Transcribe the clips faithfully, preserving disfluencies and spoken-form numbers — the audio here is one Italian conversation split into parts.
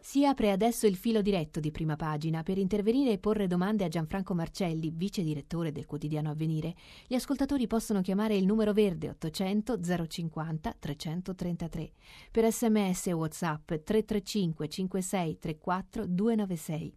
Si apre adesso il filo diretto di Prima Pagina. Per intervenire e porre domande a Gianfranco Marcelli, vice direttore del quotidiano Avvenire, gli ascoltatori possono chiamare il numero verde ottocento zero cinquanta trecentotrentatré. Per sms e WhatsApp tre tre cinque cinque sei tre quattro due nove sei.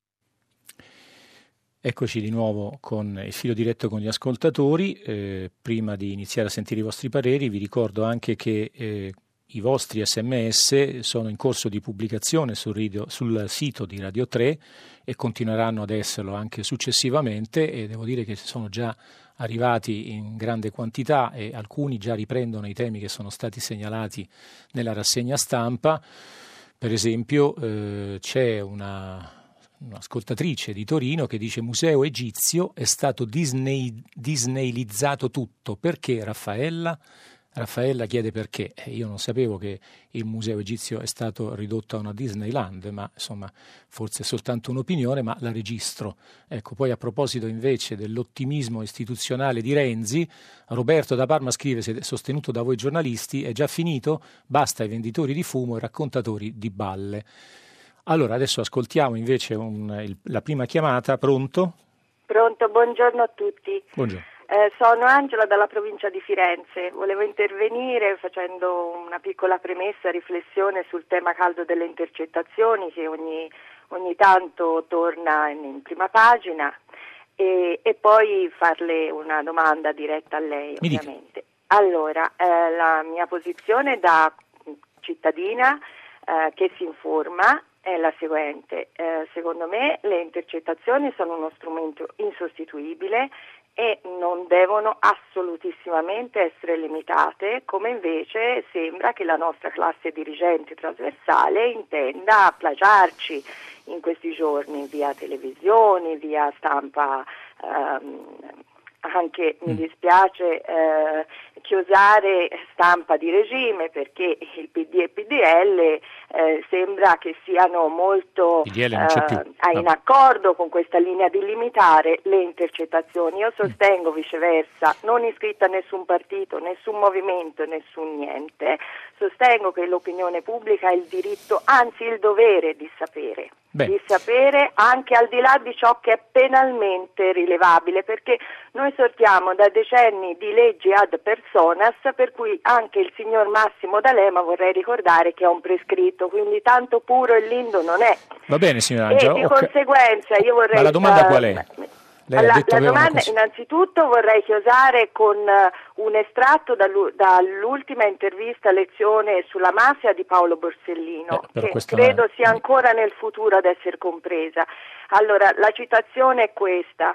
Eccoci di nuovo con il filo diretto con gli ascoltatori. Eh, prima di iniziare a sentire i vostri pareri, vi ricordo anche che eh, i vostri sms sono in corso di pubblicazione sul, radio, sul sito di Radio tre e continueranno ad esserlo anche successivamente, e devo dire che sono già arrivati in grande quantità e alcuni già riprendono i temi che sono stati segnalati nella rassegna stampa. Per esempio eh, c'è una... un'ascoltatrice di Torino che dice: museo egizio, è stato Disney, disneylizzato tutto, perché Raffaella? Raffaella chiede perché. Eh, io non sapevo che il museo egizio è stato ridotto a una Disneyland, ma insomma forse è soltanto un'opinione, ma la registro. Ecco, poi a proposito invece dell'ottimismo istituzionale di Renzi, Roberto da Parma scrive, sostenuto da voi giornalisti: è già finito? Basta ai venditori di fumo e raccontatori di balle. Allora, adesso ascoltiamo invece un, il, la prima chiamata. Pronto? Pronto, buongiorno a tutti. Buongiorno. Eh, sono Angela dalla provincia di Firenze. Volevo intervenire facendo una piccola premessa, riflessione sul tema caldo delle intercettazioni che ogni, ogni tanto torna in, in Prima Pagina e, e poi farle una domanda diretta a lei, Mi ovviamente. Dica. Allora, eh, la mia posizione da cittadina eh, che si informa è la seguente: eh, secondo me le intercettazioni sono uno strumento insostituibile e non devono assolutissimamente essere limitate, come invece sembra che la nostra classe dirigente trasversale intenda plagiarci in questi giorni via televisioni, via stampa. Ehm, anche mi dispiace eh, chiosare stampa di regime, perché il P D e P D L eh, sembra che siano molto eh, in accordo con questa linea di limitare le intercettazioni. Io sostengo viceversa, non iscritta a nessun partito, nessun movimento, nessun niente, sostengo che l'opinione pubblica ha il diritto, anzi il dovere di sapere. Beh. di sapere anche al di là di ciò che è penalmente rilevabile, perché noi sortiamo da decenni di leggi ad personas, per cui anche il signor Massimo D'Alema vorrei ricordare che è un prescritto, quindi tanto puro e lindo non è. Va bene, signora Angela. E di okay. conseguenza io vorrei... Ma la domanda qual è? Lei la, la domanda cons- innanzitutto vorrei chiosare con uh, un estratto dall'ultima intervista lezione sulla mafia di Paolo Borsellino, eh, che credo è... sia ancora nel futuro ad essere compresa. Allora, la citazione è questa: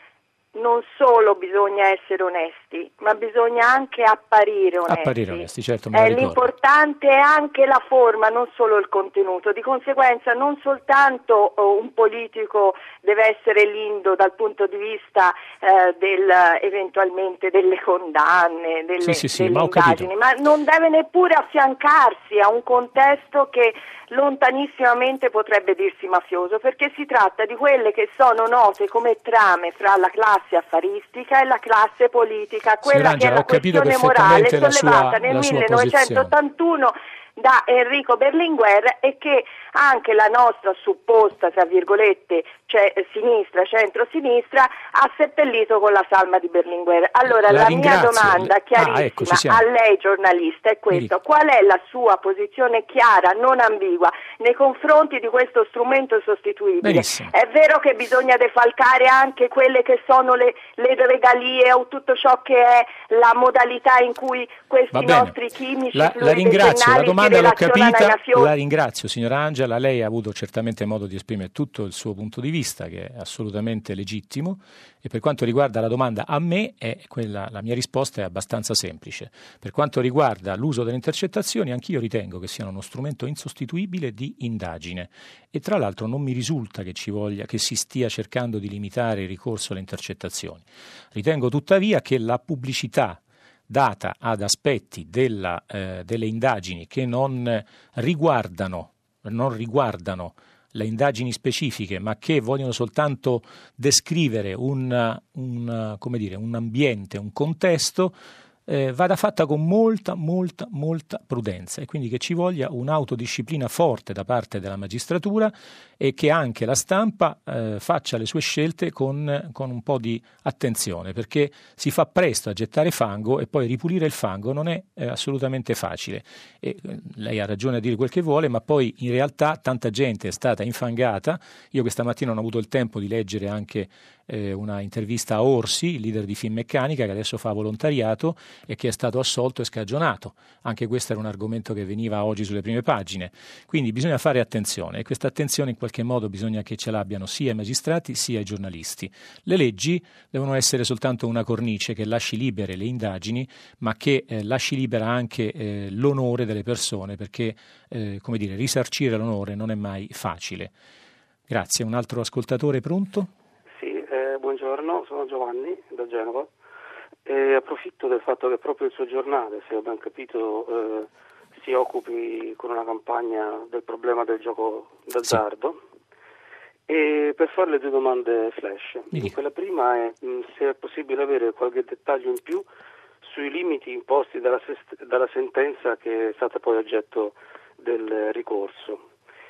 non solo bisogna essere onesti, ma bisogna anche apparire onesti. Apparire onesti, certo, me eh, l'importante è anche la forma, non solo il contenuto. Di conseguenza non soltanto uh, un politico deve essere lindo dal punto di vista uh, del, eventualmente delle condanne, delle, sì, sì, sì, delle ma indagini, ma non deve neppure affiancarsi a un contesto che lontanissimamente potrebbe dirsi mafioso, perché si tratta di quelle che sono note come trame fra la classe affaristica e la classe politica, quella Angela, che è la questione morale sollevata sua, nel millenovecentottantuno da Enrico Berlinguer, e che anche la nostra supposta, tra virgolette, cioè, sinistra, centro-sinistra, ha seppellito con la salma di Berlinguer. Allora la, la mia domanda chiarissima ah, ecco, a lei giornalista è questa: qual è la sua posizione chiara, non ambigua, nei confronti di questo strumento sostituibile? Benissimo. È vero che bisogna defalcare anche quelle che sono le, le regalie o tutto ciò che è la modalità in cui questi nostri chimici la, la ringrazio, la domanda l'ho capita, la ringrazio signora Angela, lei ha avuto certamente modo di esprimere tutto il suo punto di vista, che è assolutamente legittimo, e per quanto riguarda la domanda a me, è quella, la mia risposta è abbastanza semplice. Per quanto riguarda l'uso delle intercettazioni, anch'io ritengo che siano uno strumento insostituibile di indagine, e tra l'altro non mi risulta che ci voglia, che si stia cercando di limitare il ricorso alle intercettazioni. Ritengo tuttavia che la pubblicità data ad aspetti della, eh, delle indagini che non riguardano, non riguardano le indagini specifiche, ma che vogliono soltanto descrivere un, un, come dire, un ambiente, un contesto, eh, vada fatta con molta, molta, molta prudenza e quindi che ci voglia un'autodisciplina forte da parte della magistratura e che anche la stampa eh, faccia le sue scelte con, con un po' di attenzione, perché si fa presto a gettare fango e poi ripulire il fango non è eh, assolutamente facile. E, eh, lei ha ragione a dire quel che vuole, ma poi in realtà tanta gente è stata infangata. Io questa mattina non ho avuto il tempo di leggere anche eh, una intervista a Orsi, il leader di Finmeccanica, che adesso fa volontariato e che è stato assolto e scagionato. Anche questo era un argomento che veniva oggi sulle prime pagine. Quindi bisogna fare attenzione e questa attenzione in qualche modo bisogna che ce l'abbiano sia i magistrati sia i giornalisti. Le leggi devono essere soltanto una cornice che lasci libere le indagini, ma che eh, lasci libera anche eh, l'onore delle persone, perché eh, come dire, risarcire l'onore non è mai facile. Grazie. Un altro ascoltatore pronto? Sì, eh, buongiorno, sono Giovanni da Genova e approfitto del fatto che proprio il suo giornale, se ho ben capito, eh, si occupi con una campagna del problema del gioco d'azzardo. Sì. E per farle due domande flash. La prima è mh, se è possibile avere qualche dettaglio in più sui limiti imposti dalla, dalla sentenza che è stata poi oggetto del ricorso.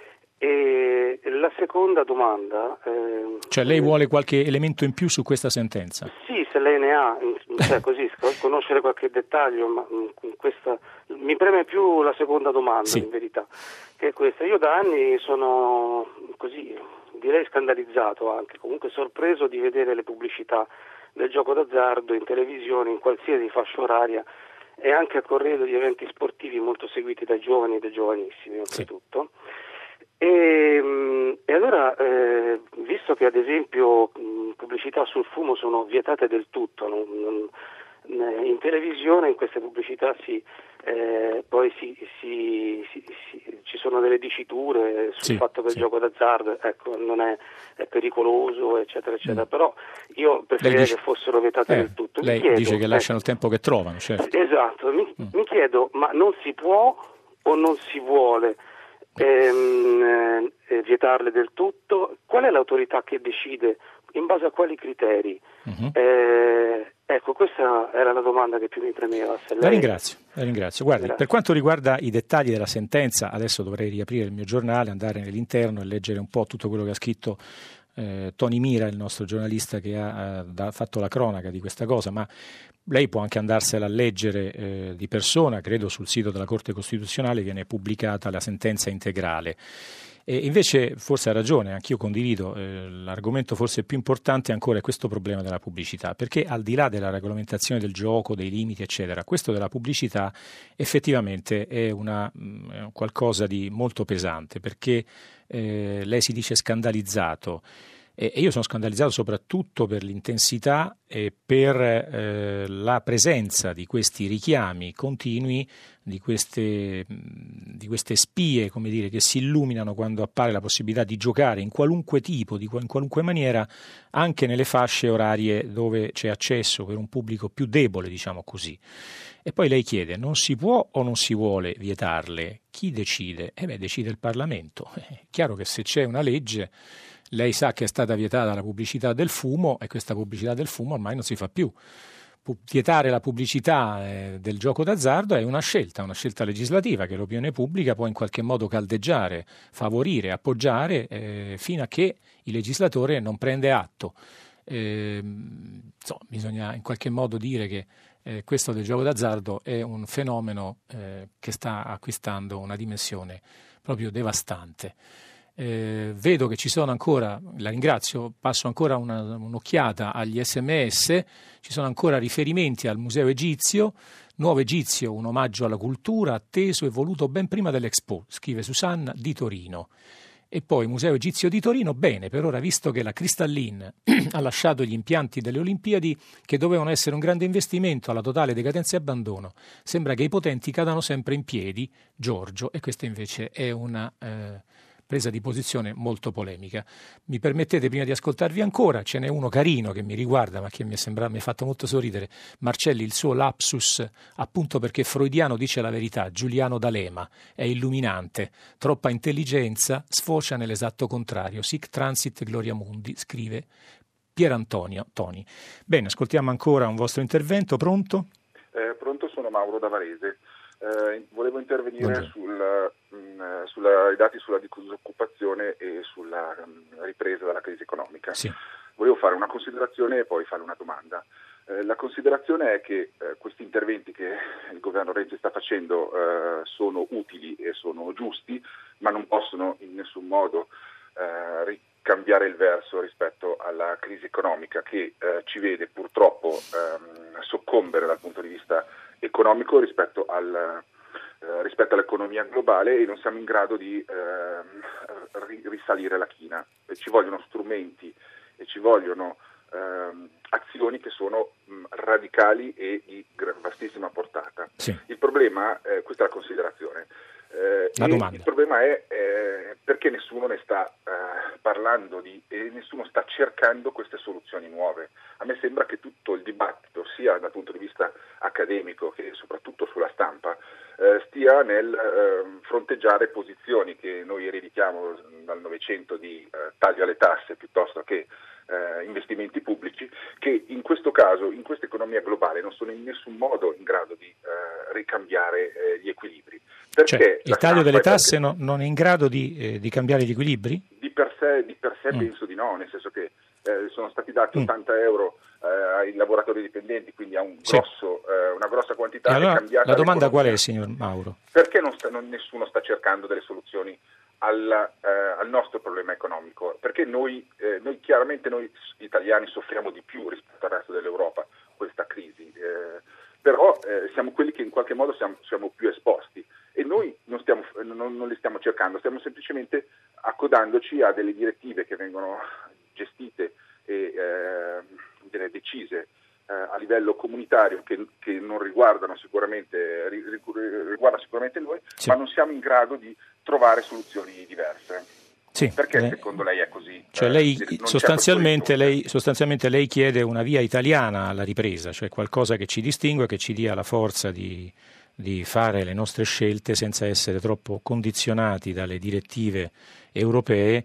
E la seconda domanda... Eh, cioè lei vuole qualche elemento in più su questa sentenza? Sì, se lei ne ha, cioè così, conoscere qualche dettaglio, ma questa, mi preme più la seconda domanda, sì. In verità, che è questa. Io da anni sono così, direi scandalizzato anche, comunque sorpreso di vedere le pubblicità del gioco d'azzardo in televisione, in qualsiasi fascia oraria, e anche a corredo di eventi sportivi molto seguiti dai giovani e dai giovanissimi, oltretutto. Sì. E, e allora, eh, visto che ad esempio mh, pubblicità sul fumo sono vietate del tutto, non, non, in televisione in queste pubblicità si, eh, poi si, si, si, si, ci sono delle diciture sul sì, fatto che sì. il gioco d'azzardo ecco, non è, è pericoloso, eccetera, eccetera. Mm. Però io preferirei dice, che fossero vietate eh, del tutto. Mi lei chiedo, dice che lasciano eh, il tempo che trovano, certo. Esatto, mi, mm. mi chiedo, ma non si può o non si vuole Ehm, eh, vietarle del tutto? Qual è l'autorità che decide? In base a quali criteri? Uh-huh. Eh, ecco, questa era la domanda che più mi premeva. Se lei... La ringrazio, la ringrazio. Guardi, Grazie. Per quanto riguarda i dettagli della sentenza, adesso dovrei riaprire il mio giornale, andare nell'interno e leggere un po' tutto quello che ha scritto eh, Tony Mira, il nostro giornalista che ha, ha fatto la cronaca di questa cosa, ma lei può anche andarsela a leggere eh, di persona, credo sul sito della Corte Costituzionale viene pubblicata la sentenza integrale. E invece forse ha ragione, anch'io condivido, eh, l'argomento forse più importante ancora è questo problema della pubblicità, perché al di là della regolamentazione del gioco, dei limiti eccetera, questo della pubblicità effettivamente è una mh, qualcosa di molto pesante, perché eh, lei si dice scandalizzato. E io sono scandalizzato soprattutto per l'intensità e per eh, la presenza di questi richiami continui, di queste, di queste spie, come dire, che si illuminano quando appare la possibilità di giocare in qualunque tipo, di, in qualunque maniera, anche nelle fasce orarie dove c'è accesso per un pubblico più debole, diciamo così. E poi lei chiede, non si può o non si vuole vietarle? Chi decide? Eh beh, decide il Parlamento. È chiaro che se c'è una legge... Lei sa che è stata vietata la pubblicità del fumo e questa pubblicità del fumo ormai non si fa più. Vietare la pubblicità eh, del gioco d'azzardo è una scelta, una scelta legislativa che l'opinione pubblica può in qualche modo caldeggiare, favorire, appoggiare eh, fino a che il legislatore non prende atto. Eh, insomma, bisogna in qualche modo dire che eh, questo del gioco d'azzardo è un fenomeno eh, che sta acquistando una dimensione proprio devastante. Eh, vedo che ci sono ancora, la ringrazio, passo ancora una, un'occhiata agli sms, ci sono ancora riferimenti al Museo Egizio, Nuovo Egizio, un omaggio alla cultura atteso e voluto ben prima dell'Expo, scrive Susanna di Torino. E poi Museo Egizio di Torino, bene, per ora visto che la Cristallin ha lasciato gli impianti delle Olimpiadi che dovevano essere un grande investimento alla totale decadenza e abbandono, sembra che i potenti cadano sempre in piedi, Giorgio, e questa invece è una... Eh, presa di posizione molto polemica. Mi permettete prima di ascoltarvi ancora, ce n'è uno carino che mi riguarda ma che mi è sembrato, mi ha fatto molto sorridere, Marcelli, il suo lapsus, appunto perché freudiano dice la verità, Giuliano D'Alema, è illuminante, troppa intelligenza sfocia nell'esatto contrario, sic transit gloria mundi, scrive Pier Antonio Toni. Bene, ascoltiamo ancora un vostro intervento, pronto? Eh, pronto? Mauro da Varese. Eh, volevo intervenire sul, mh, sulla, i dati sulla disoccupazione e sulla mh, ripresa dalla crisi economica. Sì. Volevo fare una considerazione e poi fare una domanda. Eh, la considerazione è che eh, questi interventi che il governo Renzi sta facendo eh, sono utili e sono giusti, ma non possono in nessun modo eh, ricambiare il verso rispetto alla crisi economica che eh, ci vede purtroppo ehm, soccombere dal punto di vista economico rispetto al eh, rispetto all'economia globale, e non siamo in grado di eh, risalire la china. E ci vogliono strumenti e ci vogliono ehm, azioni che sono mh, radicali e di vastissima portata. Sì. Il problema, eh, questa è la considerazione, eh, la e domanda. il problema è eh, perché nessuno ne sta eh, parlando di, e nessuno sta cercando queste soluzioni nuove. A me sembra che tutto il dibattito, sia dal punto di vista accademico che soprattutto sulla stampa, eh, stia nel eh, fronteggiare posizioni che noi ereditiamo dal Novecento di eh, taglio alle tasse piuttosto che eh, investimenti pubblici, che in questo caso, in questa economia globale, non sono in nessun modo in grado di eh, ricambiare eh, gli equilibri. Perché cioè, il taglio delle tasse perché... no, non è in grado di, eh, di cambiare gli equilibri? Di per sé, di per sé mm. penso di no, nel senso che eh, sono stati dati mm. ottanta euro eh, ai lavoratori dipendenti, quindi a un grosso, sì. eh, una grossa quantità. E allora, è cambiata la domanda l'economia. qual è, signor Mauro? Perché non sta, non, nessuno sta cercando delle soluzioni al, eh, al nostro problema economico? Perché noi, eh, noi chiaramente noi italiani soffriamo di più rispetto al resto dell'Europa questa crisi, eh, però eh, siamo quelli che in qualche modo siamo, siamo più esposti, e noi non, stiamo, non, non li stiamo cercando, stiamo semplicemente accodandoci a delle direttive che vengono gestite e eh, decise eh, a livello comunitario, che, che non riguardano sicuramente, riguardano sicuramente noi, sì. ma non siamo in grado di trovare soluzioni diverse. Sì, Perché lei, secondo lei è così? Cioè lei, eh, sostanzialmente, lei, sostanzialmente lei chiede una via italiana alla ripresa, cioè qualcosa che ci distingue, che ci dia la forza di, di fare le nostre scelte senza essere troppo condizionati dalle direttive europee.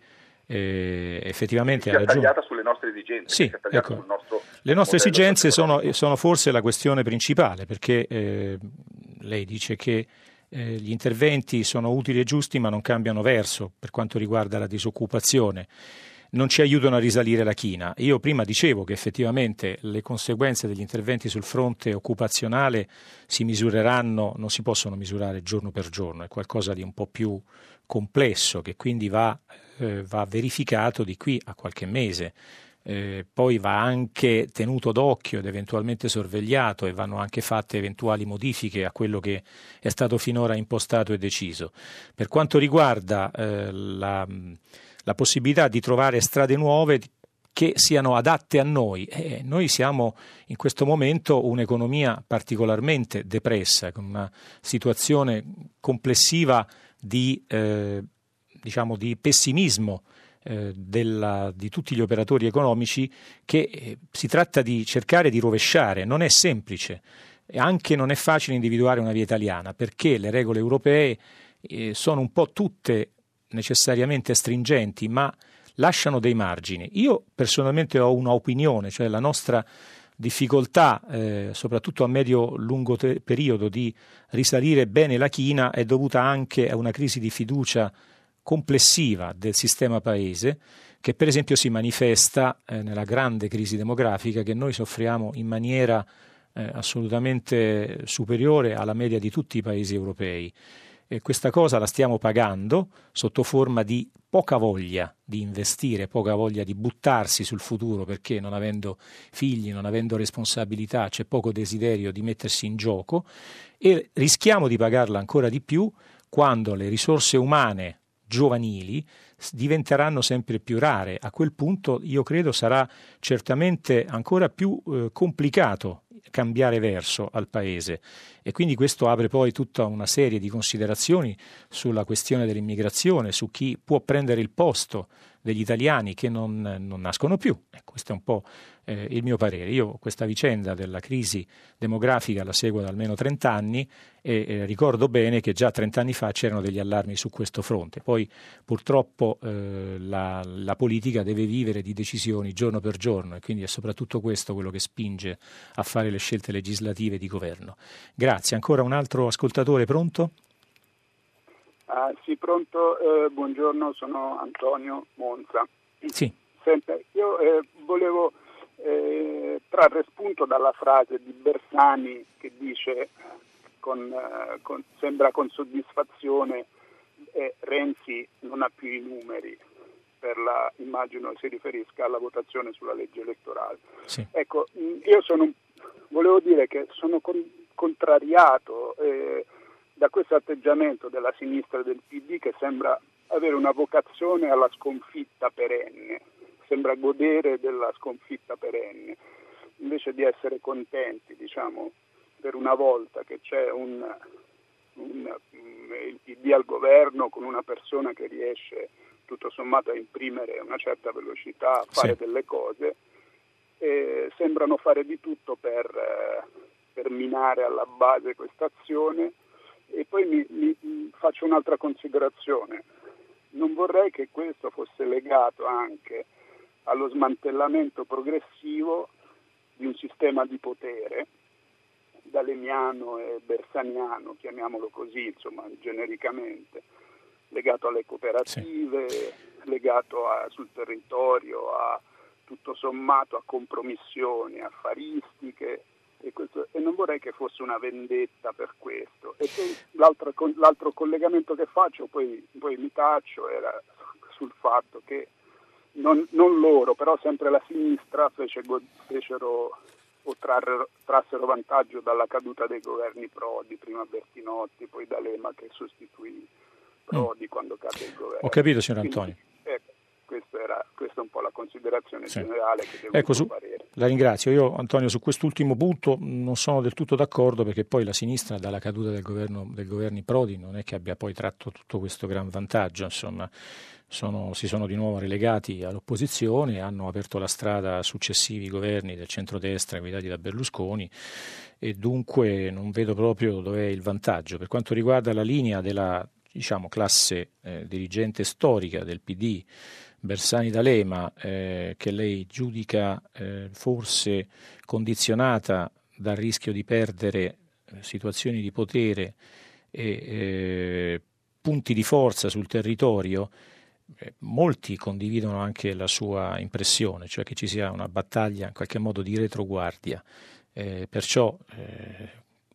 Eh, effettivamente sia ha ragione. tagliata sulle nostre esigenze, sì, sia tagliata ecco. sul nostro le nostre esigenze sono, sono forse la questione principale, perché eh, lei dice che eh, gli interventi sono utili e giusti ma non cambiano verso per quanto riguarda la disoccupazione, non ci aiutano a risalire la china. Io prima dicevo che effettivamente le conseguenze degli interventi sul fronte occupazionale si misureranno, non si possono misurare giorno per giorno, è qualcosa di un po' più complesso che quindi va, eh, va verificato di qui a qualche mese. Eh, poi va anche tenuto d'occhio ed eventualmente sorvegliato, e vanno anche fatte eventuali modifiche a quello che è stato finora impostato e deciso. Per quanto riguarda eh, la, la possibilità di trovare strade nuove che siano adatte a noi, eh, noi siamo in questo momento un'economia particolarmente depressa, con una situazione complessiva di, eh, diciamo, di pessimismo eh, della, di tutti gli operatori economici, che eh, si tratta di cercare di rovesciare. Non è semplice, e anche non è facile individuare una via italiana, perché le regole europee eh, sono un po' tutte necessariamente stringenti, ma lasciano dei margini. Io personalmente ho una opinione, cioè la nostra difficoltà, eh, soprattutto a medio-lungo te- periodo, di risalire bene la china è dovuta anche a una crisi di fiducia complessiva del sistema paese, che per esempio si manifesta eh, nella grande crisi demografica che noi soffriamo in maniera eh, assolutamente superiore alla media di tutti i paesi europei. E questa cosa la stiamo pagando sotto forma di poca voglia di investire, poca voglia di buttarsi sul futuro, perché non avendo figli, non avendo responsabilità, c'è poco desiderio di mettersi in gioco, e rischiamo di pagarla ancora di più quando le risorse umane giovanili diventeranno sempre più rare. A quel punto io credo sarà certamente ancora più eh, complicato cambiare verso al Paese, e quindi questo apre poi tutta una serie di considerazioni sulla questione dell'immigrazione, su chi può prendere il posto degli italiani che non, non nascono più. E questo è un po' eh, il mio parere. Io questa vicenda della crisi demografica la seguo da almeno trenta anni e eh, ricordo bene che già trenta anni fa c'erano degli allarmi su questo fronte. Poi purtroppo eh, la, la politica deve vivere di decisioni giorno per giorno e quindi è soprattutto questo quello che spinge a fare le scelte legislative di governo. Grazie. Ancora un altro ascoltatore, pronto? Ah, sì, pronto, eh, buongiorno, sono Antonio Monza. Sì. Senta, io eh, volevo eh, trarre spunto dalla frase di Bersani che dice, con, eh, con, sembra con soddisfazione, eh, Renzi non ha più i numeri, per la, immagino si riferisca alla votazione sulla legge elettorale. Sì. Ecco, io sono, volevo dire che sono con, contrariato eh, da questo atteggiamento della sinistra del P D che sembra avere una vocazione alla sconfitta perenne, sembra godere della sconfitta perenne, invece di essere contenti, diciamo, per una volta che c'è un, un, il P D al governo con una persona che riesce tutto sommato a imprimere una certa velocità, a fare sì. delle cose, e sembrano fare di tutto per, eh, per minare alla base questa azione. E poi mi, mi faccio un'altra considerazione. Non vorrei che questo fosse legato anche allo smantellamento progressivo di un sistema di potere dalemiano e bersaniano, chiamiamolo così, insomma, genericamente, legato alle cooperative, sì. legato a, sul territorio, a tutto sommato a compromissioni affaristiche. E, questo, e non vorrei che fosse una vendetta per questo. E poi l'altro, l'altro collegamento che faccio, poi, poi mi taccio, era sul fatto che non, non loro, però sempre la sinistra fece, fecero o trarre, trassero vantaggio dalla caduta dei governi Prodi, prima Bertinotti, poi D'Alema che sostituì Prodi mm. quando cadde il governo. Ho capito, signor Antonio. Quindi, ecco, questa era questa è un po' la considerazione sì. generale che devo ecco, su, la ringrazio. Io, Antonio, su quest'ultimo punto non sono del tutto d'accordo, perché poi la sinistra dalla caduta del governo del governo Prodi non è che abbia poi tratto tutto questo gran vantaggio, insomma, sono, si sono di nuovo relegati all'opposizione, hanno aperto la strada a successivi governi del centrodestra guidati da Berlusconi e dunque non vedo proprio dov'è il vantaggio. Per quanto riguarda la linea della, diciamo, classe eh, dirigente storica del P D, Bersani D'Alema, eh, che lei giudica eh, forse condizionata dal rischio di perdere eh, situazioni di potere e eh, punti di forza sul territorio, eh, molti condividono anche la sua impressione, cioè che ci sia una battaglia in qualche modo di retroguardia. Eh, perciò eh,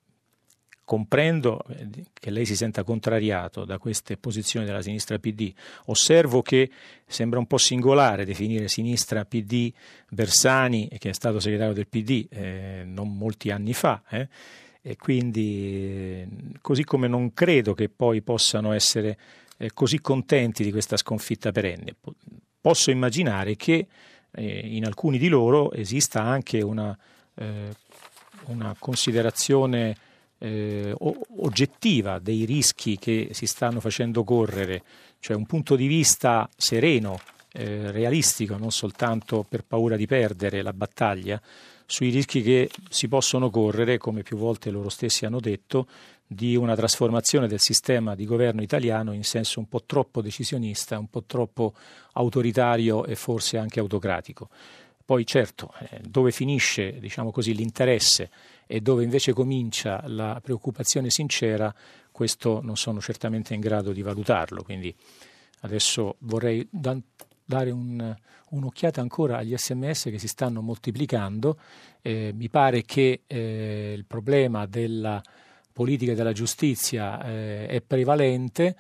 comprendo che lei si senta contrariato da queste posizioni della sinistra P D. Osservo che sembra un po' singolare definire sinistra P D Bersani, che è stato segretario del P D eh, non molti anni fa, eh, e quindi eh, così come non credo che poi possano essere eh, così contenti di questa sconfitta perenne. Posso immaginare che eh, in alcuni di loro esista anche una, eh, una considerazione Eh, oggettiva dei rischi che si stanno facendo correre, cioè un punto di vista sereno, eh, realistico, non soltanto per paura di perdere la battaglia, sui rischi che si possono correre, come più volte loro stessi hanno detto, di una trasformazione del sistema di governo italiano in senso un po' troppo decisionista, un po' troppo autoritario e forse anche autocratico. Poi certo, eh, dove finisce, diciamo così, l'interesse e dove invece comincia la preoccupazione sincera, questo non sono certamente in grado di valutarlo. Quindi adesso vorrei da- dare un, un'occhiata ancora agli sms che si stanno moltiplicando. Eh, mi pare che eh, il problema della politica e della giustizia eh, è prevalente.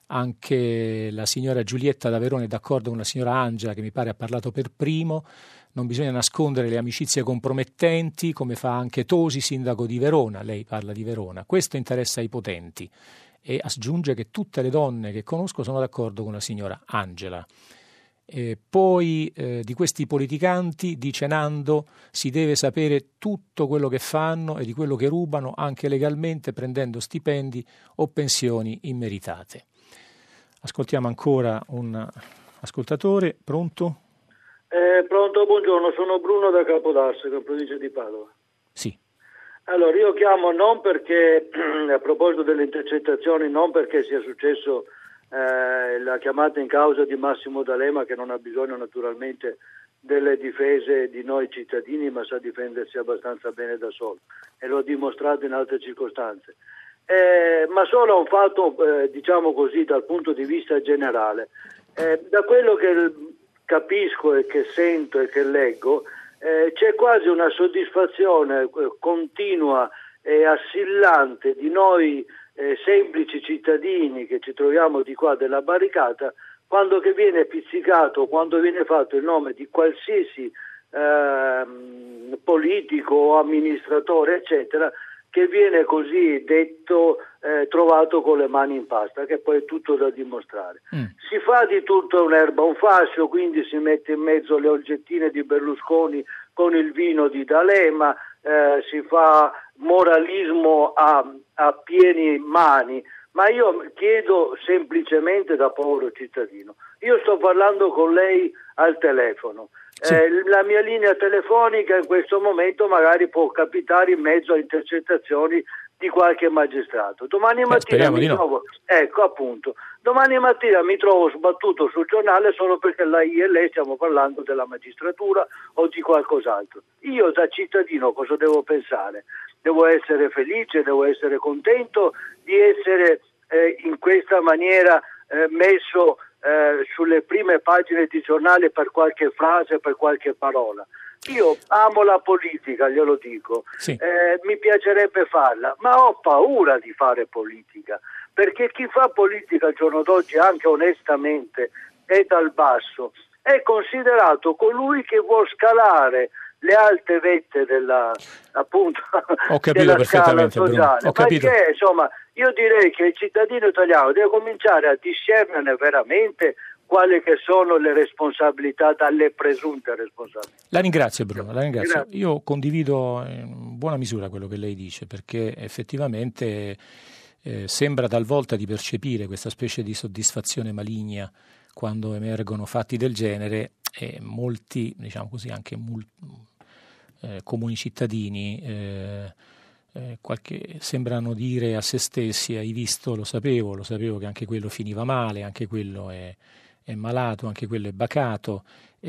Anche la signora Giulietta da Verona è d'accordo con la signora Angela, che mi pare ha parlato per primo. Non bisogna nascondere le amicizie compromettenti, come fa anche Tosi, sindaco di Verona. Lei parla di Verona. Questo interessa ai potenti. E aggiunge che tutte le donne che conosco sono d'accordo con la signora Angela. E poi eh, di questi politicanti, dice Nando, si deve sapere tutto quello che fanno e di quello che rubano, anche legalmente, prendendo stipendi o pensioni immeritate. Ascoltiamo ancora un ascoltatore, pronto? Eh, pronto, buongiorno, sono Bruno da Capodarsego, in provincia di Padova. Sì. Allora, io chiamo non perché, a proposito delle intercettazioni, non perché sia successo eh, la chiamata in causa di Massimo D'Alema, che non ha bisogno naturalmente delle difese di noi cittadini, ma sa difendersi abbastanza bene da solo, e l'ho dimostrato in altre circostanze. Eh, ma solo un fatto, eh, diciamo così, dal punto di vista generale. Eh, da quello che capisco e che sento e che leggo, eh, c'è quasi una soddisfazione eh, continua e assillante di noi eh, semplici cittadini che ci troviamo di qua della barricata, quando che viene pizzicato, quando viene fatto il nome di qualsiasi eh, politico o amministratore, eccetera, che viene così detto eh, trovato con le mani in pasta, che poi è tutto da dimostrare. Mm. Si fa di tutto un'erba un fascio, quindi si mette in mezzo le oggettine di Berlusconi con il vino di D'Alema, eh, si fa moralismo a, a pieni mani, ma io chiedo semplicemente da povero cittadino. Io sto parlando con lei al telefono. Sì. Eh, la mia linea telefonica in questo momento magari può capitare in mezzo a intercettazioni di qualche magistrato. Domani mattina eh, mi trovo, no. ecco appunto, domani mattina mi trovo sbattuto sul giornale solo perché la, io e lei stiamo parlando della magistratura o di qualcos'altro. Io da cittadino cosa devo pensare? Devo essere felice, devo essere contento di essere eh, in questa maniera eh, messo Eh, sulle prime pagine di giornale per qualche frase, per qualche parola. Io amo la politica, glielo dico, sì. eh, mi piacerebbe farla, ma ho paura di fare politica, perché chi fa politica al giorno d'oggi, anche onestamente e dal basso, è considerato colui che vuol scalare le alte vette della, appunto, ho capito della scala sociale. Ho capito. Perché insomma io direi che il cittadino italiano deve cominciare a discernere veramente quali che sono le responsabilità dalle presunte responsabilità. La ringrazio Bruno, la ringrazio. Grazie. Io condivido in buona misura quello che lei dice, perché effettivamente eh, sembra talvolta di percepire questa specie di soddisfazione maligna quando emergono fatti del genere, e molti, diciamo così, anche molti Eh, comuni cittadini eh, eh, qualche, sembrano dire a se stessi: hai visto, lo sapevo, lo sapevo che anche quello finiva male, anche quello è, è malato, anche quello è bacato,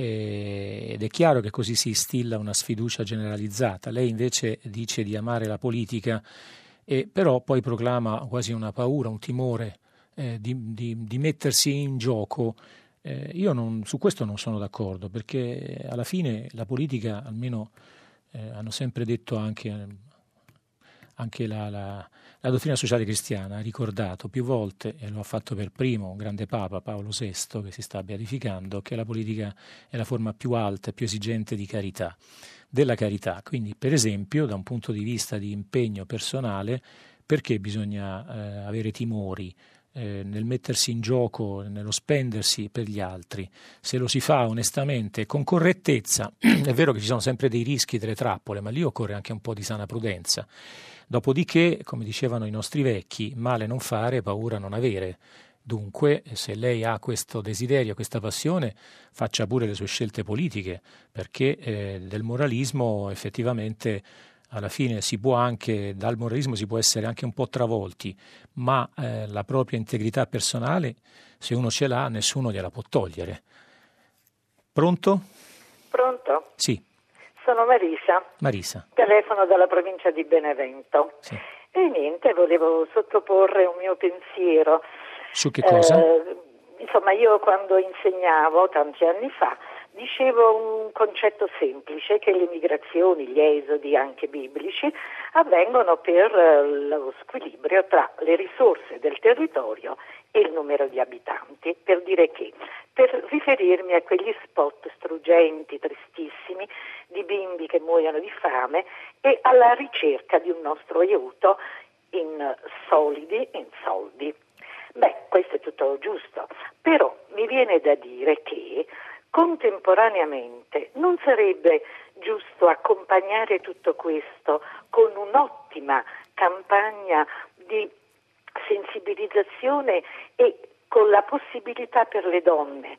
eh, ed è chiaro che così si instilla una sfiducia generalizzata. Lei invece dice di amare la politica, e però poi proclama quasi una paura, un timore eh, di, di, di mettersi in gioco. Eh, io non, su questo non sono d'accordo, perché alla fine la politica, almeno Eh, hanno sempre detto anche, anche la, la, la dottrina sociale cristiana, ha ricordato più volte, e lo ha fatto per primo un grande Papa, Paolo sesto, che si sta beatificando, che la politica è la forma più alta e più esigente di carità, della carità. Quindi, per esempio, da un punto di vista di impegno personale, perché bisogna eh, avere timori Eh, nel mettersi in gioco, nello spendersi per gli altri? Se lo si fa onestamente, con correttezza, è vero che ci sono sempre dei rischi, delle trappole, ma lì occorre anche un po' di sana prudenza. Dopodiché, come dicevano i nostri vecchi, male non fare, paura non avere. Dunque, se lei ha questo desiderio, questa passione, faccia pure le sue scelte politiche, perché eh, del moralismo effettivamente alla fine si può anche, dal moralismo si può essere anche un po' travolti, ma eh, la propria integrità personale, se uno ce l'ha, nessuno gliela può togliere. Pronto? Pronto? Sì. Sono Marisa. Marisa. Telefono dalla provincia di Benevento. Sì. E niente, volevo sottoporre un mio pensiero. Su che cosa? Eh, insomma, io quando insegnavo tanti anni fa, dicevo un concetto semplice, che le migrazioni, gli esodi anche biblici, avvengono per lo squilibrio tra le risorse del territorio e il numero di abitanti. Per dire che, per riferirmi a quegli spot struggenti, tristissimi, di bimbi che muoiono di fame e alla ricerca di un nostro aiuto in solidi, in soldi. Beh, questo è tutto giusto, però mi viene da dire che contemporaneamente non sarebbe giusto accompagnare tutto questo con un'ottima campagna di sensibilizzazione e con la possibilità per le donne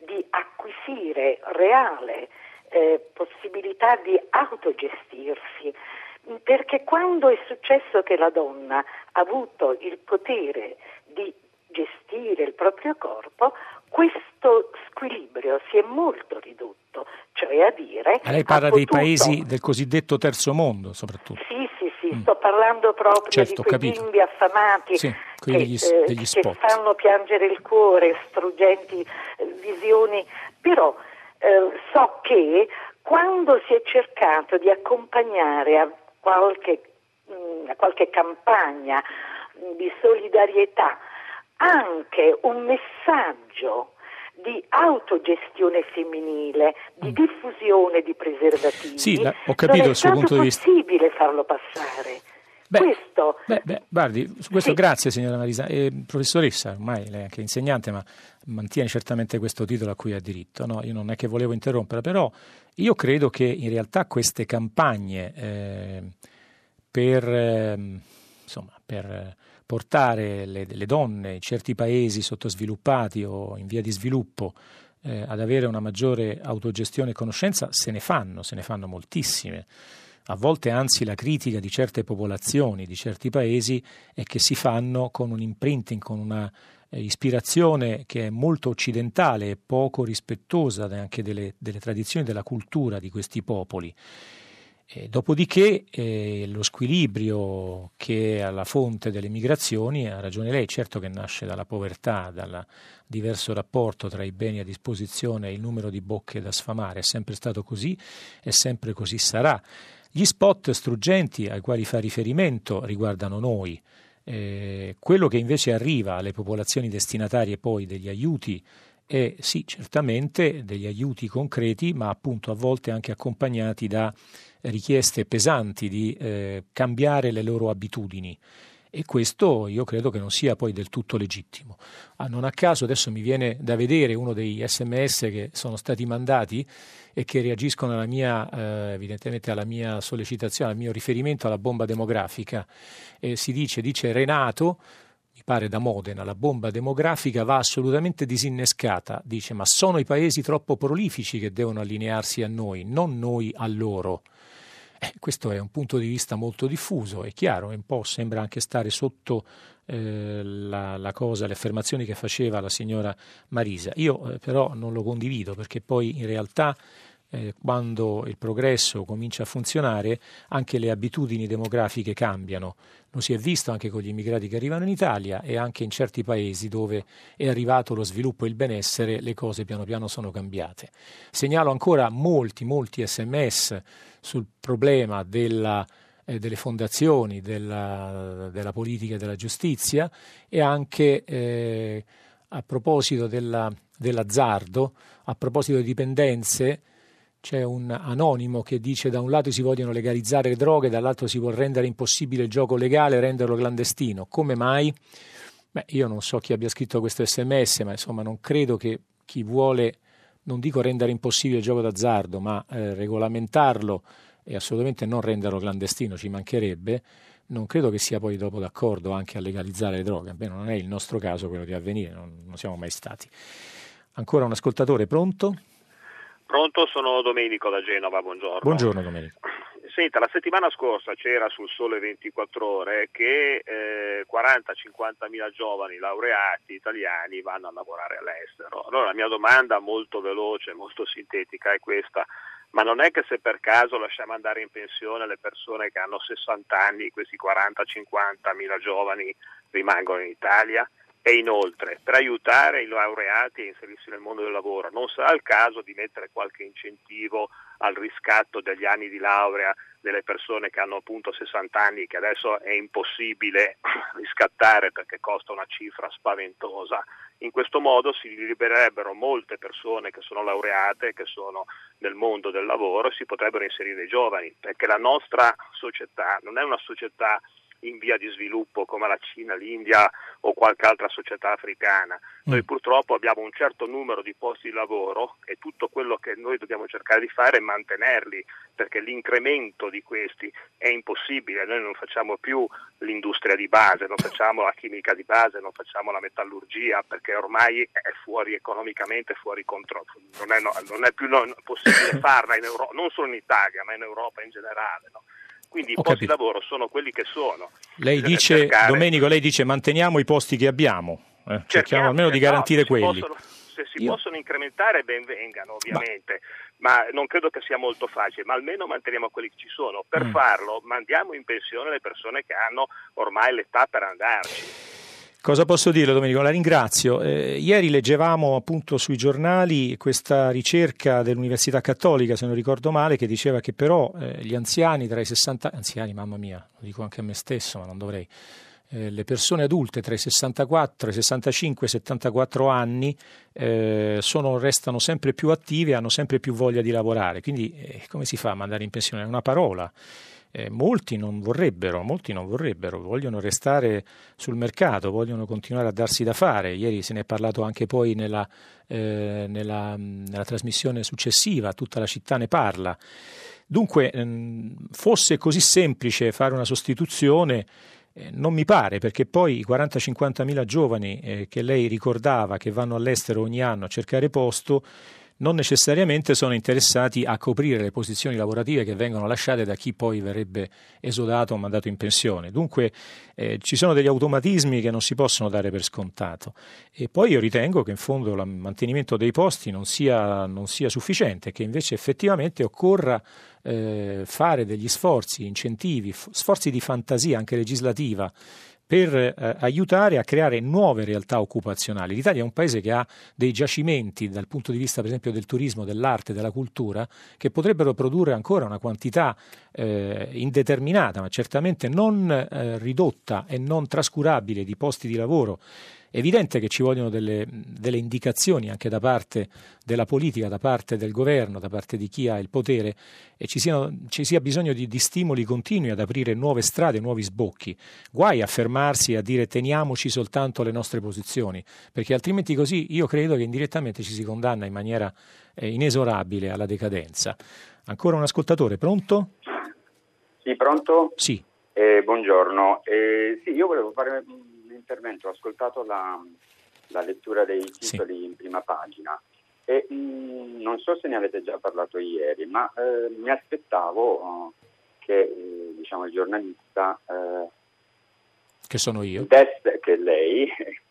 di acquisire reale eh, possibilità di autogestirsi, perché quando è successo che la donna ha avuto il potere di gestire il proprio corpo, questo squilibrio si è molto ridotto, cioè a dire... Ma lei parla potuto... dei paesi del cosiddetto terzo mondo, soprattutto. Sì, sì, sì, mm. sto parlando proprio certo, di quei capito. bimbi affamati sì, che, degli, eh, degli che fanno piangere il cuore, struggenti eh, visioni, però eh, so che quando si è cercato di accompagnare a qualche, mh, a qualche campagna mh, di solidarietà anche un messaggio di autogestione femminile, di diffusione di preservativi, sì, la, ho capito non è il suo punto di vista. È possibile farlo passare. Beh, questo, beh, beh, guardi, su questo sì. Grazie signora Marisa. Eh, professoressa, ormai lei è anche insegnante, ma mantiene certamente questo titolo a cui ha diritto. No? Io non è che volevo interrompere, però io credo che in realtà queste campagne eh, per, eh, insomma, per portare le, le donne in certi paesi sottosviluppati o in via di sviluppo eh, ad avere una maggiore autogestione e conoscenza, se ne fanno, se ne fanno moltissime. A volte anzi la critica di certe popolazioni, di certi paesi, è che si fanno con un imprinting, con una eh, ispirazione che è molto occidentale e poco rispettosa anche delle, delle tradizioni, della cultura di questi popoli. E dopodiché eh, lo squilibrio che è alla fonte delle migrazioni, ha ragione lei, certo che nasce dalla povertà, dal diverso rapporto tra i beni a disposizione e il numero di bocche da sfamare, è sempre stato così e sempre così sarà. Gli spot struggenti ai quali fa riferimento riguardano noi. Eh, quello che invece arriva alle popolazioni destinatarie poi degli aiuti è sì, certamente degli aiuti concreti, ma appunto a volte anche accompagnati da richieste pesanti di eh, cambiare le loro abitudini. E questo io credo che non sia poi del tutto legittimo. Ah, non a caso adesso mi viene da vedere uno degli sms che sono stati mandati e che reagiscono alla mia, eh, evidentemente alla mia sollecitazione, al mio riferimento alla bomba demografica. Eh, si dice, dice Renato, mi pare da Modena, la bomba demografica va assolutamente disinnescata. Dice, ma sono i paesi troppo prolifici che devono allinearsi a noi, non noi a loro. Eh, questo è un punto di vista molto diffuso, è chiaro, un po' sembra anche stare sotto eh, la, la cosa, le affermazioni che faceva la signora Marisa. Io eh, però non lo condivido, perché poi in realtà eh, quando il progresso comincia a funzionare anche le abitudini demografiche cambiano. Lo si è visto anche con gli immigrati che arrivano in Italia e anche in certi paesi dove è arrivato lo sviluppo e il benessere, le cose piano piano sono cambiate. Segnalo ancora molti, molti sms sul problema della, eh, delle fondazioni, della, della politica e della giustizia e anche eh, a proposito della, dell'azzardo, a proposito di dipendenze. C'è un anonimo che dice da un lato si vogliono legalizzare le droghe, dall'altro si vuol rendere impossibile il gioco legale e renderlo clandestino. Come mai? Beh, io non so chi abbia scritto questo sms, ma insomma non credo che chi vuole, non dico rendere impossibile il gioco d'azzardo, ma eh, regolamentarlo e assolutamente non renderlo clandestino, ci mancherebbe, non credo che sia poi dopo d'accordo anche a legalizzare le droghe. Beh, non è il nostro caso quello di Avvenire, non, non siamo mai stati. Ancora un ascoltatore, pronto? Pronto, sono Domenico da Genova, buongiorno. Buongiorno Domenico. Senta, la settimana scorsa c'era sul Sole ventiquattro Ore che eh, quaranta cinquanta mila giovani laureati italiani vanno a lavorare all'estero. Allora la mia domanda molto veloce, molto sintetica è questa: ma non è che se per caso lasciamo andare in pensione le persone che hanno sessanta anni, questi quaranta cinquanta mila giovani rimangono in Italia? E inoltre, per aiutare i laureati a inserirsi nel mondo del lavoro, non sarà il caso di mettere qualche incentivo al riscatto degli anni di laurea delle persone che hanno appunto sessanta anni, che adesso è impossibile riscattare perché costa una cifra spaventosa? In questo modo si libererebbero molte persone che sono laureate, che sono nel mondo del lavoro, e si potrebbero inserire i giovani, perché la nostra società non è una società in via di sviluppo come la Cina, l'India o qualche altra società africana. Noi purtroppo abbiamo un certo numero di posti di lavoro e tutto quello che noi dobbiamo cercare di fare è mantenerli, perché l'incremento di questi è impossibile. Noi non facciamo più l'industria di base, non facciamo la chimica di base, non facciamo la metallurgia, perché ormai è fuori economicamente, fuori controllo. Non è, no, non è più no, possibile farla in Europa, non solo in Italia, ma in Europa in generale, no? Quindi Ho i posti capito. di lavoro sono quelli che sono. Lei Bisogna dice, cercare- Domenico, lei dice manteniamo i posti che abbiamo, eh, cerchiamo almeno di no, garantire se si quelli. possono- se si Io- possono incrementare ben vengano, ovviamente, ma non credo che sia molto facile, ma almeno manteniamo quelli che ci sono. Per Mm. farlo mandiamo in pensione le persone che hanno ormai l'età per andarci. Cosa posso dire, Domenico? La ringrazio. Eh, ieri leggevamo appunto sui giornali questa ricerca dell'Università Cattolica, se non ricordo male, che diceva che però eh, gli anziani tra i sessanta, anziani, mamma mia, lo dico anche a me stesso, ma non dovrei, eh, le persone adulte tra i sessantaquattro, i sessantacinque e i settantaquattro anni eh, sono, restano sempre più attive e hanno sempre più voglia di lavorare. Quindi eh, come si fa a mandare in pensione? È una parola. Eh, molti non vorrebbero, molti non vorrebbero, vogliono restare sul mercato, vogliono continuare a darsi da fare. Ieri se ne è parlato anche poi nella, eh, nella, nella trasmissione successiva, tutta la città ne parla. Dunque, ehm, fosse così semplice fare una sostituzione, eh, non mi pare, perché poi i quaranta cinquanta mila giovani eh, che lei ricordava che vanno all'estero ogni anno a cercare posto, non necessariamente sono interessati a coprire le posizioni lavorative che vengono lasciate da chi poi verrebbe esodato o mandato in pensione. Dunque eh, ci sono degli automatismi che non si possono dare per scontato. E poi io ritengo che in fondo il mantenimento dei posti non sia, non sia sufficiente, che invece effettivamente occorra eh, fare degli sforzi, incentivi, f- sforzi di fantasia anche legislativa, per eh, aiutare a creare nuove realtà occupazionali. L'Italia è un paese che ha dei giacimenti dal punto di vista per esempio del turismo, dell'arte, della cultura, che potrebbero produrre ancora una quantità eh, indeterminata, ma certamente non eh, ridotta e non trascurabile di posti di lavoro. È evidente che ci vogliono delle, delle indicazioni anche da parte della politica, da parte del governo, da parte di chi ha il potere, e ci, siano, ci sia bisogno di, di stimoli continui ad aprire nuove strade, nuovi sbocchi. Guai a fermarsi e a dire teniamoci soltanto le nostre posizioni, perché altrimenti così io credo che indirettamente ci si condanna in maniera eh, inesorabile alla decadenza. Ancora un ascoltatore, pronto? Sì, pronto? Sì. Eh, buongiorno. Eh, sì, io volevo fare un intervento, ho ascoltato la, la lettura dei titoli sì. in prima pagina e mh, non so se ne avete già parlato ieri, ma eh, mi aspettavo uh, che eh, diciamo il giornalista eh, che sono io desse, che lei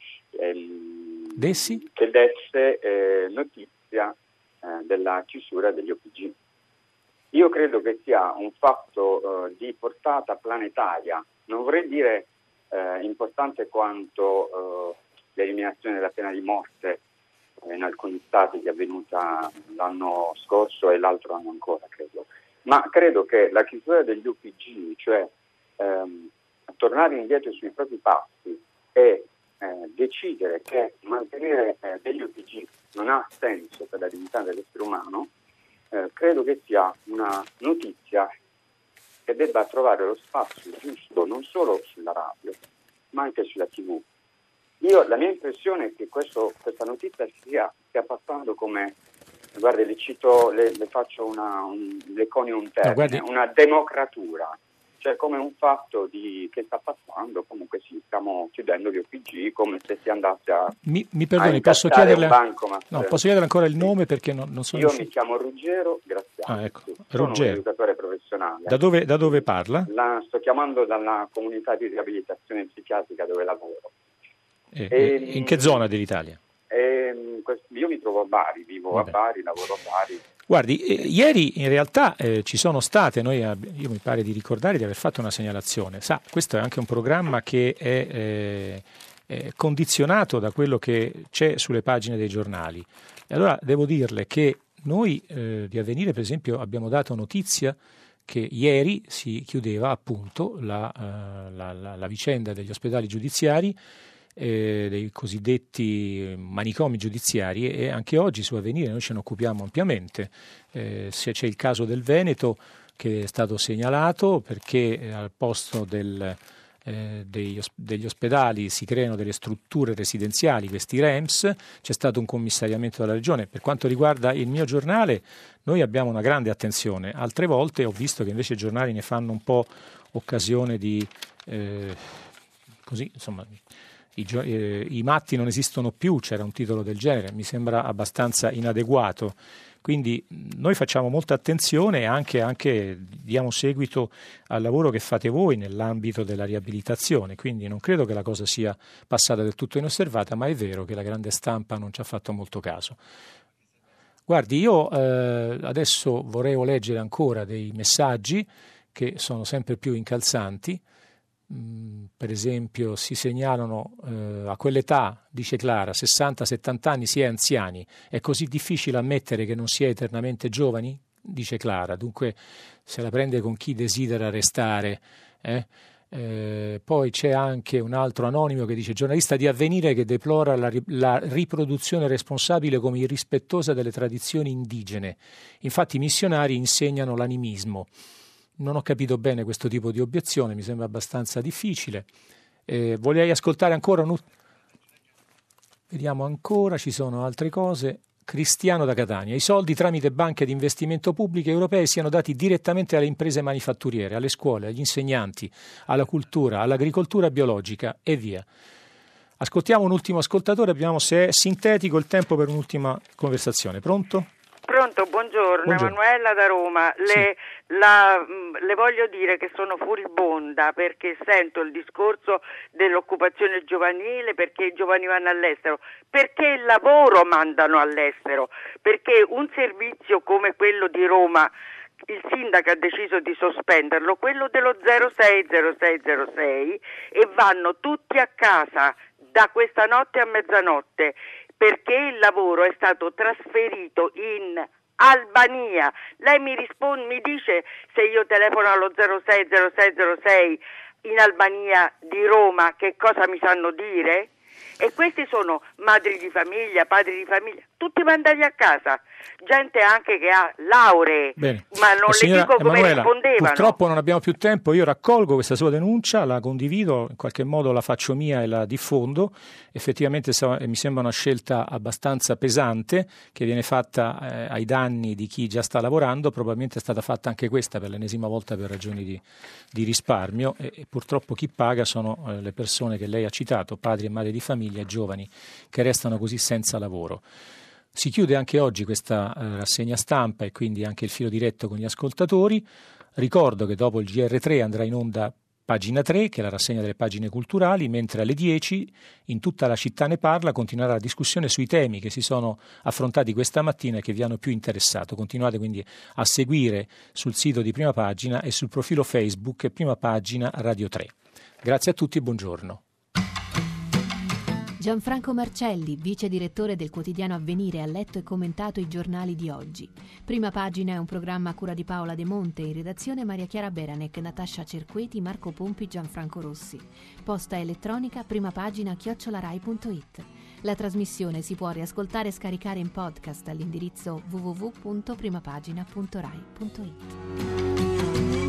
ehm, dessi che desse eh, notizia eh, della chiusura degli O P G. Io credo che sia un fatto eh, di portata planetaria, non vorrei dire eh, importante quanto eh, l'eliminazione della pena di morte eh, in alcuni stati che è avvenuta l'anno scorso e l'altro anno ancora, credo. Ma credo che la chiusura degli U P G, cioè ehm, tornare indietro sui propri passi e eh, decidere che mantenere eh, degli U P G non ha senso per la dignità dell'essere umano, Eh, credo che sia una notizia che debba trovare lo spazio giusto non solo sulla radio ma anche sulla tivù. Io, la mia impressione è che questo, questa notizia stia, stia passando come, guardi, le cito, le, le faccio una, un, le conio un termine, no, una democratura, cioè come un fatto di, che sta passando, comunque sì, stiamo chiudendo gli O P G come se si andasse a Mi, mi perdoni, a posso chiederle, bancomat. no, posso chiedere ancora il nome perché non, non sono Io riuscito. mi chiamo Ruggero Graziani, Ah, ecco. sono Ruggero. un educatore professionale. Da dove, da dove parla? La, sto chiamando dalla comunità di riabilitazione psichiatrica dove lavoro. Eh, E, in che zona dell'Italia? E, io mi trovo a Bari, vivo Vabbè. a Bari, lavoro a Bari. Guardi, eh, ieri in realtà eh, ci sono state, noi, io mi pare di ricordare di aver fatto una segnalazione. Sa, questo è anche un programma che è, eh, è condizionato da quello che c'è sulle pagine dei giornali. E allora devo dirle che noi eh, di Avvenire, per esempio, abbiamo dato notizia che ieri si chiudeva appunto la, uh, la, la, la vicenda degli ospedali giudiziari, eh, dei cosiddetti manicomi giudiziari, e anche oggi su Avvenire noi ce ne occupiamo ampiamente. Eh, se c'è il caso del Veneto che è stato segnalato perché eh, al posto del, eh, degli, degli ospedali, si creano delle strutture residenziali, questi R E M S, c'è stato un commissariamento della regione. Per quanto riguarda il mio giornale, noi abbiamo una grande attenzione. Altre volte ho visto che invece i giornali ne fanno un po' occasione di eh, così, insomma, i, eh, i matti non esistono più, c'era un titolo del genere, mi sembra abbastanza inadeguato. Quindi noi facciamo molta attenzione e anche, anche diamo seguito al lavoro che fate voi nell'ambito della riabilitazione, quindi non credo che la cosa sia passata del tutto inosservata, ma è vero che la grande stampa non ci ha fatto molto caso. Guardi, io eh, adesso vorrei leggere ancora dei messaggi che sono sempre più incalzanti. Mm, per esempio si segnalano eh, a quell'età, dice Clara, sessanta settanta anni si è anziani, è così difficile ammettere che non si è eternamente giovani? Dice Clara, dunque se la prende con chi desidera restare. Eh? Eh, poi c'è anche un altro anonimo che dice: giornalista di Avvenire che deplora la, la riproduzione responsabile come irrispettosa delle tradizioni indigene. Infatti i missionari insegnano l'animismo. Non ho capito bene questo tipo di obiezione, mi sembra abbastanza difficile. Eh, voleai ascoltare ancora un... Vediamo ancora, ci sono altre cose. Cristiano da Catania. I soldi tramite banche di investimento pubbliche europee siano dati direttamente alle imprese manifatturiere, alle scuole, agli insegnanti, alla cultura, all'agricoltura biologica e via. Ascoltiamo un ultimo ascoltatore, vediamo se è sintetico il tempo per un'ultima conversazione. Pronto? Pronto, buongiorno, buongiorno. Emanuela da Roma. Le, sì. la, le voglio dire che sono furibonda perché sento il discorso dell'occupazione giovanile, perché i giovani vanno all'estero, perché il lavoro mandano all'estero, perché un servizio come quello di Roma, il sindaco ha deciso di sospenderlo, quello dello zero sei zero sei zero sei, e vanno tutti a casa da questa notte a mezzanotte, perché il lavoro è stato trasferito in Albania. Lei mi risponde, mi dice se io telefono allo zero sei zero sei zero sei in Albania di Roma che cosa mi sanno dire? E questi sono madri di famiglia, padri di famiglia, tutti mandati a casa, gente anche che ha lauree. Bene. Ma non le dico come Emanuela, rispondevano. Purtroppo non abbiamo più tempo, io raccolgo questa sua denuncia, la condivido, in qualche modo la faccio mia e la diffondo. Effettivamente mi sembra una scelta abbastanza pesante che viene fatta eh, ai danni di chi già sta lavorando, probabilmente è stata fatta anche questa per l'ennesima volta per ragioni di, di risparmio e, e purtroppo chi paga sono eh, le persone che lei ha citato, padri e madri di famiglia, giovani che restano così senza lavoro. Si chiude anche oggi questa eh, rassegna stampa e quindi anche il filo diretto con gli ascoltatori. Ricordo che dopo il G R tre andrà in onda Pagina tre, che è la rassegna delle pagine culturali, mentre alle dieci in Tutta la città ne parla continuerà la discussione sui temi che si sono affrontati questa mattina e che vi hanno più interessato. Continuate quindi a seguire sul sito di Prima Pagina e sul profilo Facebook Prima Pagina Radio tre. Grazie a tutti e buongiorno. Gianfranco Marcelli, vice direttore del quotidiano Avvenire, ha letto e commentato i giornali di oggi. Prima Pagina è un programma a cura di Paola De Monte, in redazione Maria Chiara Beranec, Natascia Cerqueti, Marco Pompi, Gianfranco Rossi. Posta elettronica primapagina chiocciola rai punto it. La trasmissione si può riascoltare e scaricare in podcast all'indirizzo w w w punto primapagina punto rai punto it.